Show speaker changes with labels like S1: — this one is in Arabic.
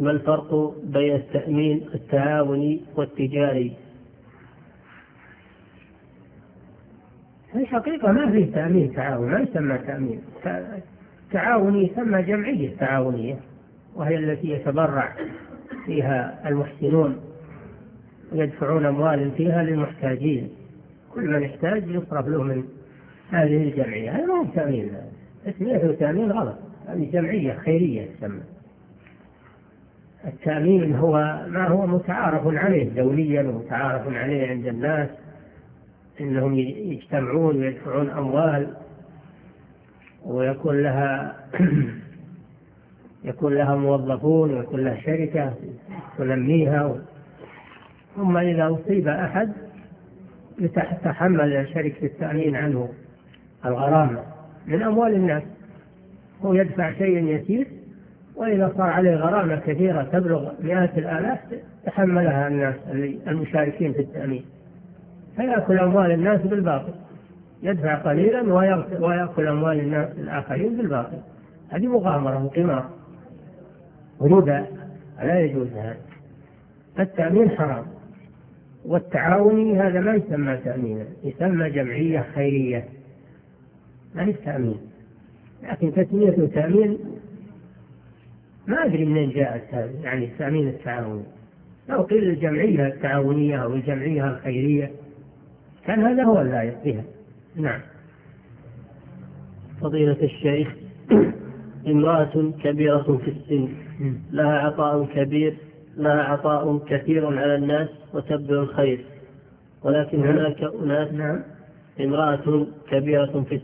S1: ما الفرق بين التأمين التعاوني والتجاري؟
S2: في الحقيقة ما فيه تأمين تعاون، ما يسمى تأمين تعاوني، يسمى جمعية تعاونية، وهي التي يتبرع فيها المحسنون ويدفعون أموال فيها للمحتاجين، كل من يحتاج يصرف له من هذه الجمعية. هذا ما هو تأمين، اسمه تأمين غلط، هذه جمعية خيرية تسمى. التأمين هو ما هو متعارف عليه دوليا ومتعارف عليه عند الناس، إنهم يجتمعون ويدفعون أموال ويكون لها يكون لها موظفون ويكون لها شركة تنميها، ثم إذا أصيب أحد تحمل شركة التأمين عنه الغرامة من أموال الناس، هو يدفع شيء يسير، وإذا صار عليه غرامة كثيرة تبلغ مئات الآلاف تحملها الناس المشاركين في التأمين، فيأكل أموال الناس بالباطل، يدفع قليلا ويأكل أموال الناس الآخرين بالباطل. هذه مغامرة وقمار وربا، لا يجوز هذا. التأمين حرام، والتعاوني هذا ما يسمى تأمينا، يسمى جمعية خيرية، ما هي تأمين. لكن تسمية تأمين ما أدري منين جاءت هذه، يعني التأمين التعاوني. لو قيل الجمعية التعاونية أو الجمعية الخيرية كان هذا هو اللائق بها. نعم.
S1: فضيلة الشيخ، امرأة كبيرة في السن لها عطاء كثير على الناس وتبذل الخير، ولكن هناك أناس.
S2: نعم.
S1: امرأة كبيرة في